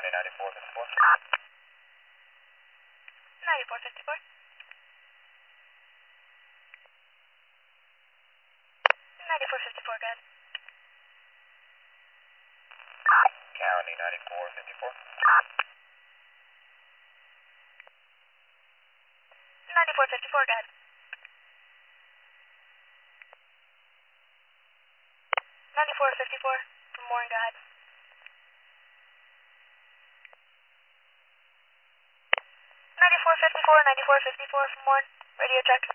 County 9454. 9454. 9454, good. County 9454. 9454, good. 9454 from Warren, go ahead. 9454 from Warren, radio check.